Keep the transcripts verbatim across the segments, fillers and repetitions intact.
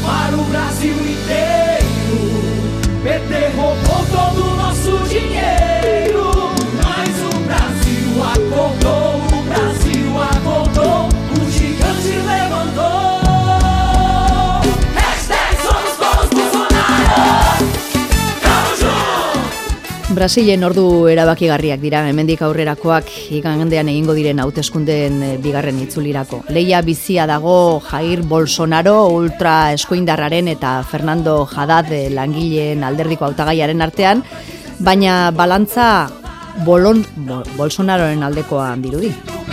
para o Brasil inteiro. P T roubou todo o nosso dinheiro, mas o Brasil acordou, o Brasil acordou, o gigante levantou. Hashtag somos todos Bolsonaro. Tamo junto! Brasilen ordu erabakigarriak dira, hemendik aurrerakoak igandean egingo diren hauteskundeen bigarren itzulirako. Leia bizia dago Jair Bolsonaro ultra eskuindarraren eta Fernando Haddad langileen alderdiko hautagaiaren artean, baina balantza bolon, bol, Bolsonaroren aldekoa dirudi.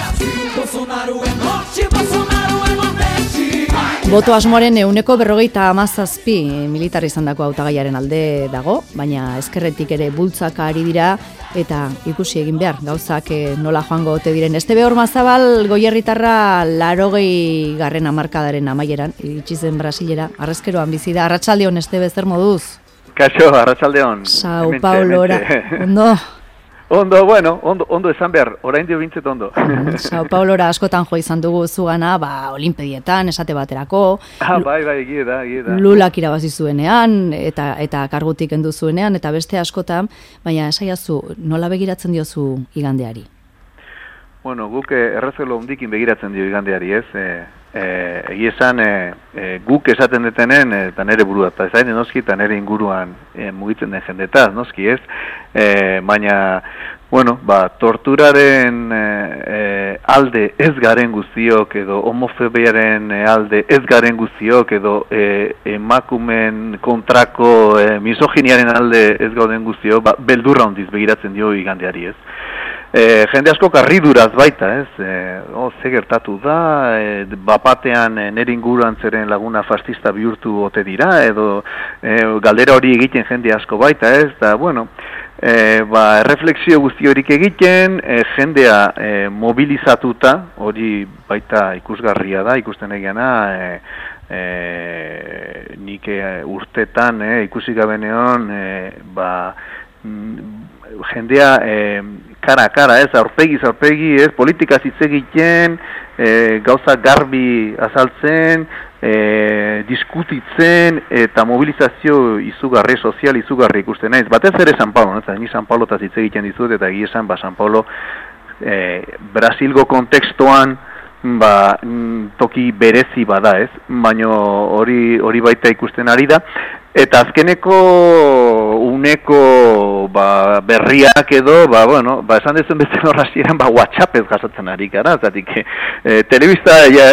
Boto asmoaren euneko berrogeita hamazazpi militar izandako hautagaiaren alde dago, baina ezkerretik ere bultzaka ari dira eta ikusi egin behar gauzak nola joango ote diren. Estebe Ormazabal goierritarra larogei garren hamarkadaren amaieran iritsi zen Brasilera, arrezkeroan bizi da. Arratsaldeon, Estebe, zer moduz? Kaixo, arratsaldeon. Sao Paulora, ondo? Ondo, bueno, ondo, ondo esan behar, orain dio bintzet ondo. Sao Paulora askotan jo izan dugu zugana, ba, olimpedietan, esate baterako. Ah, bai, bai, egie da, egie da. Lulak irabazi zuenean, eta eta kargutik kendu zuenean, eta beste askotan, baina esaiazu, nola begiratzen diozu igandeari? Bueno, guk errezelo hondikin begiratzen dio igandeari, ez? E, e, egi esan, e, e, guk esaten detenen, eta nere burua, eta ez noski, eta nere inguruan e, mugitzen den jendetaz, noski, ez? E, baina, bueno, ba, torturaren e, e, alde ez garen guztiok, edo homofobiaren alde ez garen guztiok, edo e, emakumen kontrako e, misoginiaren alde ez gauden guztiok, ba, beldurra hondiz begiratzen dio igandeari, ez? E, jende asko karriduraz baita, ez? E, oh, ze gertatu da, e, bapatean e, nere inguruan zeren laguna fascista bihurtu ote dira, edo e, galdera hori egiten jende asko baita, ez? Da, bueno, e, ba, refleksio guzti horik egiten, e, jendea e, mobilizatuta, hori baita ikusgarria da, ikusten egiana, e, e, nik e, urtetan e, ikusi gabeneon, e, ba, jendea e, kara kara, ez, aurpegi aurpegi, ez, politika hitz egiten, e, gauza garbi azaltzen, e, diskutitzen eta mobilizazio izugarri, sozial izugarri ikusten naiz. Batez ere San Paulo, ez, ni San Paulo hitz egiten dizut eta egia esan ba San Paulo e, Brasilgo kontekstuan ba, toki berezi bada, ez? Baino hori hori baita ikusten ari da. Eta azkeneko uneko ba, berriak edo, ba, bueno, ba, esan dezen bezala horrazieran, ba, WhatsAppez jasotzen ari gara, zatik, e, telebista ja,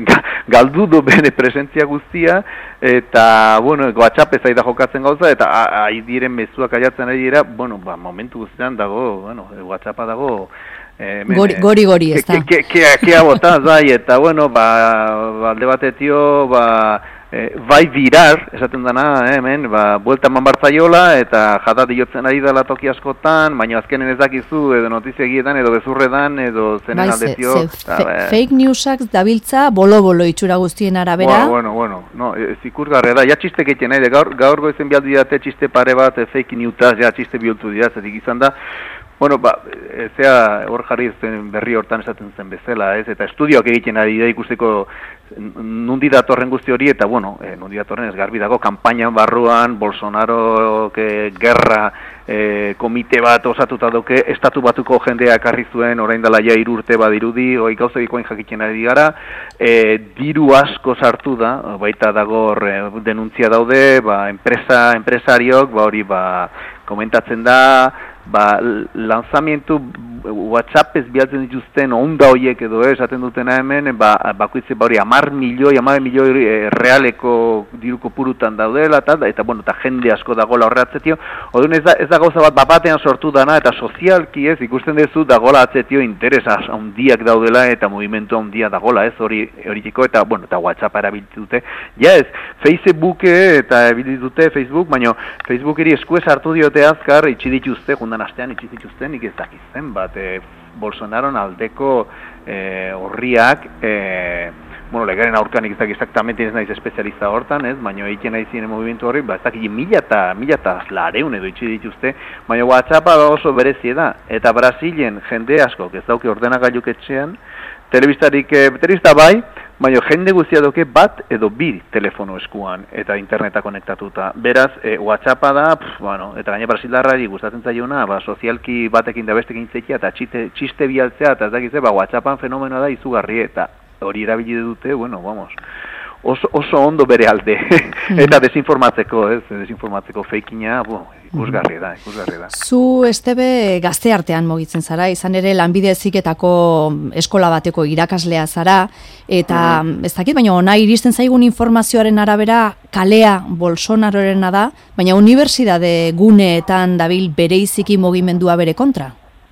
galdu du bene presentzia guztia, eta, bueno, WhatsAppez aida jokatzen gauza, eta ahi diren mezuak aiatzen ari dira, bueno, ba, momentu guztian dago, bueno, WhatsAppa dago, Eh, gori, gori gori, ez da. Kea botaz, bai, eta, bueno, ba, alde batetio, ba, e, bai virar, esaten dana, eh, hemen, ba, buelta eman bartzaiola, eta jada diotzen ari dela toki askotan, baina azkenen ez dakizu, edo notizia egietan, edo bezurredan, edo zenen bai, aldezio. Ze, ze, fe, fake newsak dabiltza bolo-bolo itxura guztien arabera. Bueno, bueno, bueno, no, ez ikusgarria da, ja txistek egiten, eh, gaur, gaur goizen bialdi date txiste pare bat, fake newsaz, ja txiste bihurtu dira, zetik izan da. Bueno, ba, ezea hor jarri zen berri hortan esaten zen bezala, ez? Eta estudioak egiten ari da ikusteko nundi datorren guzti hori, eta, bueno, e, nundi datorren ez garbi dago, kanpaina barruan, Bolsonaro ke, gerra e, komite bat osatuta doke, estatu batuko jendea ekarri zuen, orain dela ja hiru urte badirudi, hoi gauza bikoen jakiten ari gara, e, diru asko sartu da, baita dago e, denuntzia daude, ba, enpresa, enpresariok, ba, hori, ba, komentatzen da, ba, lanzamientu WhatsAppez bialtzen dituzten onda horiek edo esaten dutena hemen, ba, bakoitze ba hori hamar milioi, hamar milioi e, realeko diruko purutan daudela, eta, eta, bueno, eta jende asko dagola horretzetio. Odun ez da, ez da gauza bat bapatean sortu dana, eta sozialki ez, ikusten duzu dagola atzetio interesa handiak daudela, eta movimentu handia dagola, ez, hori horitiko, eta, bueno, eta WhatsApp erabiltzen dute. Ja ez, Facebook eta erabiltzen dute, Facebook, baina Facebookeri eskuez hartu diote azkar, itxi dituzte, jundan astean itxi dituzten, nik ez dakizen, bat, e, Bolsonaron aldeko e, horriak, e, bueno, legaren aurkan ez dakit exactamente ez naiz espezialista hortan, ez, baina egiten nahi ziren movimentu horri, ba, ez dakit mila eta mila eta lareun edo itxi dituzte, baina WhatsAppa oso berezie da, eta Brasilen jende asko, ez dauke ordenagailuk etxean, telebistarik, e, telebista bai, baina jende guztia doke bat edo bi telefono eskuan eta interneta konektatuta. Beraz, e, WhatsAppa da, pff, bueno, eta gaine brasildarrari gustatzen zaiona, ba, sozialki batekin da bestekin itzeikia eta txiste, txiste bialtzea, eta ez dakize, ba, WhatsAppan fenomenoa da izugarri, eta hori erabili dute, bueno, vamos, oso, oso ondo bere alde, eta desinformatzeko, ez, desinformatzeko feikina, bo, ikusgarri da, ikusgarri da. Zu, Estebe, gazte artean mugitzen zara, izan ere lanbide heziketako eskola bateko irakaslea zara, eta mm. ez dakit, baina ona iristen zaigun informazioaren arabera kalea Bolsonarorena da, baina unibertsitate guneetan dabil bereiziki mugimendua bere kontra?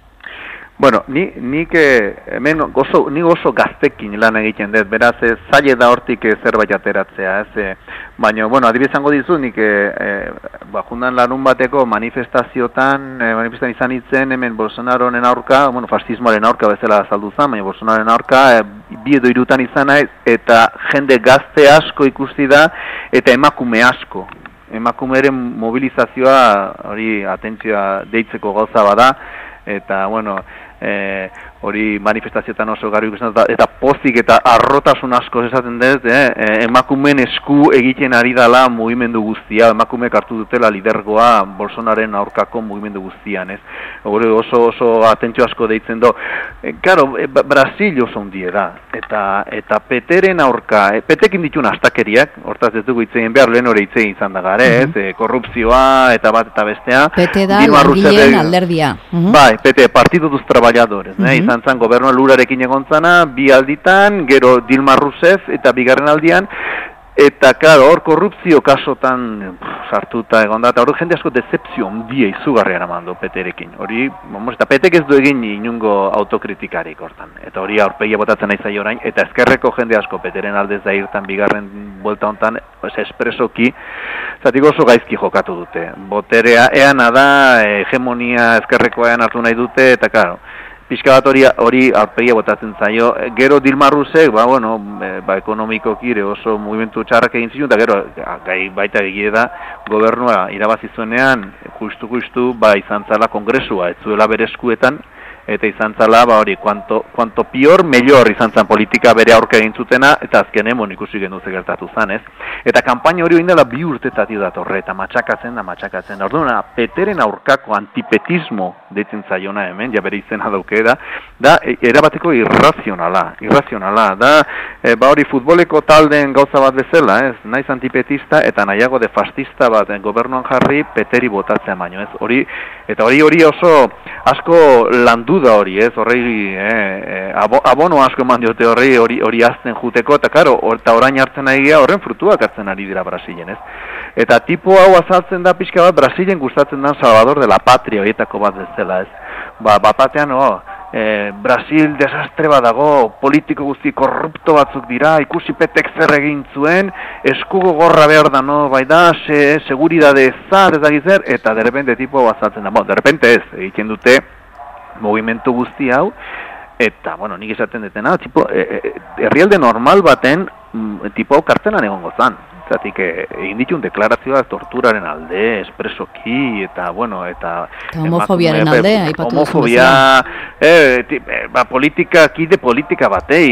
Bueno, ni nik hemen oso ni oso gaztekin lan egiten dut, beraz ez zaile da hortik zerbait ateratzea, ez? Baina bueno, adibidez izango dizu nik eh ba jundan larun bateko manifestaziotan, eh, manifestan izan itzen hemen Bolsonaroren aurka, bueno, fascismoaren aurka bezala azaldu zen, baina Bolsonaroren aurka eh, bi edo hirutan izan naiz eta jende gazte asko ikusi da eta emakume asko. Emakumeren mobilizazioa hori atentzioa deitzeko gauza bada. Eta, bueno, eh, hori manifestazioetan oso garbi ikusten da, eta pozik eta arrotasun asko esaten dut, eh, emakumeen esku egiten ari dala mugimendu guztia, emakumeek hartu dutela lidergoa Bolsonaren aurkako mugimendu guztian, ez? Hori oso oso atentzio asko deitzen do. E, claro, e, Brasil oso hundie da, eta eta Peteren aurka, e, Petekin ditun astakeriak, hortaz ez dugu hitzein behar, lehen hori hitzein izan da gare, ez? E, korrupzioa eta bat eta bestea. Pete da langileen alderdia. Uh-huh. Bai, Pete, Partido dos Trabajadores, uh-huh. Izan zan gobernua lurarekin egon zana, bi alditan, gero Dilma Rousseff eta bigarren aldian, eta, claro, hor korrupzio kasotan sartuta egon da, eta hor jende asko decepzio ondia izugarrian amando Peterekin. Hori, vamos, eta Petek ez du egin inungo autokritikarik hortan, eta hori aurpegia botatzen nahi zaio orain, eta eskerreko jende asko Peteren aldez da irtan bigarren buelta hontan, espresoki, zatik oso gaizki jokatu dute. Boterea eana da, hegemonia eskerreko ean hartu nahi dute, eta, claro, pixka bat hori, hori aurpegia botatzen zaio. Gero Dilma Rousseff, ba, bueno, ba, ekonomikoki ere oso mugimendu txarrak egin zituen, eta gero, gai baita egie da, gobernua irabazi zuenean, justu-justu, ba, izan zala kongresua, ez zuela bere eskuetan, eta izan zala, ba, hori, cuanto, cuanto pior, mejor izan zan politika bere aurka egin zutena, eta azken emon ikusi gendu gertatu zan, ez? Eta kanpaina hori oindela bi urtetatik datorre, eta matxakatzen da, matxakatzen da. Orduan, Peteren aurkako antipetismo deitzen zaiona hemen, ja bere izena dauke da, da, erabateko irrazionala, irrazionala, da, e, ba hori futboleko taldeen gauza bat bezala, ez? Naiz antipetista eta nahiago de fascista bat gobernuan jarri Peteri botatzea baino, ez? Hori, eta hori hori oso asko landu da hori, ez? Horri, eh, abono asko eman diote horri, hori hori azten juteko, eta karo, eta orain hartzen ari gara, horren frutuak hartzen ari dira Brasilen, ez? Eta tipo hau azaltzen da pixka bat, Brasilen gustatzen da Salvador de la Patria horietako bat bezala, ez? Ba, bat batean, oh, eh, Brasil desastre bat dago, politiko guzti korrupto batzuk dira, ikusi Petek zer egin zuen, eskugo gorra behar da, no, bai da, se, seguridade zar, ez da gizer, eta de repente tipo hau azaltzen da, bon, de repente ez, egiten dute, movimentu guzti hau, eta, bueno, nik esaten detena, tipo, herrialde e, e, normal baten, m, tipo hau kartzelan egongo zan. Zatik, egin ditun deklarazioa torturaren alde, espresoki, eta, bueno, eta... eta homofobiaren alde, aipatu duzu. Homofobia, eh, eh, ba, politika, kide politika batei,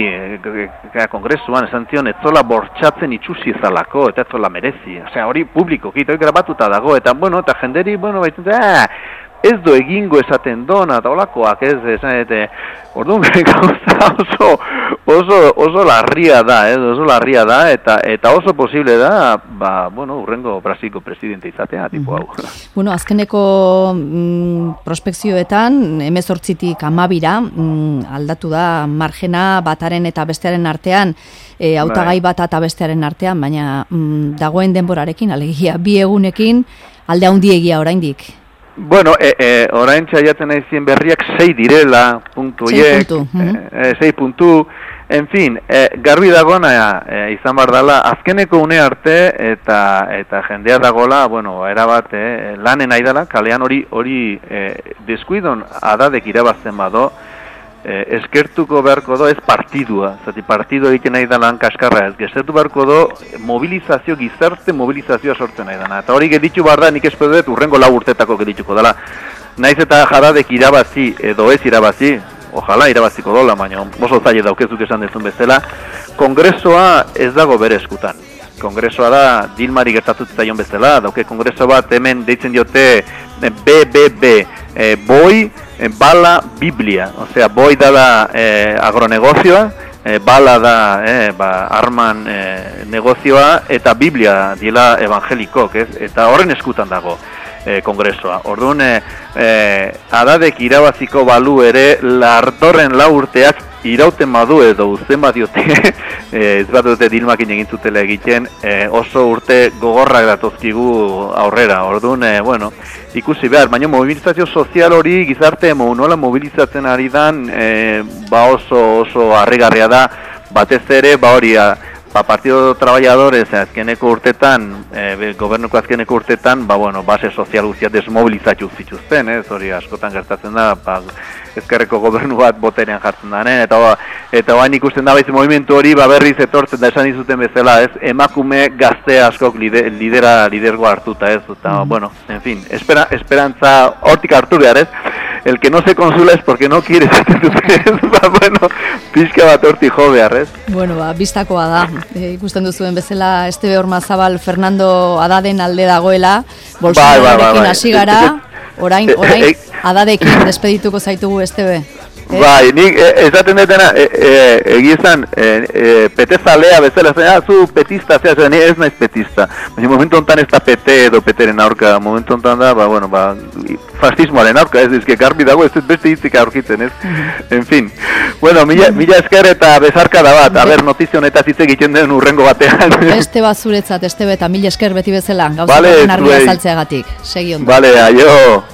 eh, kongresuan, esan zion, ez zola bortxatzen itxusi ezalako, eta ez zola merezi. Osea, hori publiko, kito, grabatuta dago, eta, bueno, eta jenderi, bueno, baitzen, eh, ez do egingo esaten dona, eta olakoak ez, esan, eta, orduan, gauza oso, oso, oso larria da, ez, oso larria da, eta eta oso posible da, ba, bueno, urrengo Brasilko presidente izatea, tipo hau. Bueno, azkeneko mm, prospekzioetan, hemezortzitik hamabira, mm, aldatu da margena bataren eta bestearen artean, e, hautagai bat eta bestearen artean, baina mm, dagoen denborarekin, alegia, bi egunekin, alde handiegia oraindik. Bueno, e, e, orain txaiatzen naizien berriak sei direla, puntu hiek, sei puntu, en fin, e, garbi dagoena e, izan bar dela, azkeneko une arte eta eta jendea dagola, bueno, erabat, e, lanen nahi dela, kalean hori hori e, deskuidon adadek irabazten bado, e, eskertuko beharko do ez partidua, zati partidu egiten nahi dalan kaskarra ez, geskertu beharko do mobilizazio, gizarte mobilizazioa sortzen nahi dana, eta hori geditu behar da, nik espedu dut urrengo lau urtetako gedituko dela, naiz eta jadadek irabazi edo ez irabazi, ojala irabaziko dola, baina oso zaila daukezuk esan dezun bezala, kongresoa ez dago bere eskutan. Kongresoa da Dilmari gertatu zaion bezala, dauke kongreso bat hemen deitzen diote B B B, e, boi, e, bala, biblia. Osea, boi da da e, agronegozioa, e, bala da e, ba, arman e, negozioa, eta biblia dila evangelikok, ez? Eta horren eskutan dago e, kongresoa. Orduan, e, e, adadek irabaziko balu ere, lartorren lau urteak irauten badu edo uzen bat diote, ez bat dute Dilmakin egin zutela egiten, e, oso urte gogorrak datozkigu aurrera. Orduan, e, bueno, ikusi behar, baina mobilizazio sozial hori gizarte nola mobilizatzen ari dan, e, ba oso oso harrigarria da, batez ere, ba hori, ba, Partido Trabajadores azkeneko urtetan, e, gobernuko azkeneko urtetan, ba, bueno, base sozial guztia desmobilizatu zituzten, ez, hori askotan gertatzen da, ba, ezkerreko gobernu bat boterean jartzen da, ne? eta ba, eta bain ikusten da baiz movimentu hori ba berriz etortzen da esan dizuten bezala, ez, emakume gazte askok lide, lidera lidergo hartuta, ez, eta mm. bueno, en fin, espera, esperantza hortik hartu behar, ez, el que no se consula es porque no quiere, ez, ba, bueno, pixka bat hortik jo behar, ez. Bueno, ba, bistakoa da, e, ikusten duzuen bezala Estebe Ormazabal Fernando Adaden alde dagoela, Bolsonarorekin hasi gara, orain, orain, Adadekin despedituko zaitugu, Estebe. Eh? Bai, nik esaten detena, e, e, egizan, e, e, petezalea bezala, zena, zu petista, zera, ni ez naiz petista. Baina momentu honetan ez da pete edo peteren aurka, momentu honetan da, ba, bueno, ba, fascismoaren aurka, ez dizke garbi dago, ez beste hitzik aurkitzen, ez? En fin, bueno, mila, mila esker eta bezarka da bat, a ber, notizio honetaz hitz egiten den urrengo batean. Beste bat zuretzat, Estebe, eta mila esker beti bezala, gauza vale, argia saltzeagatik, segi ondo. Vale, aio.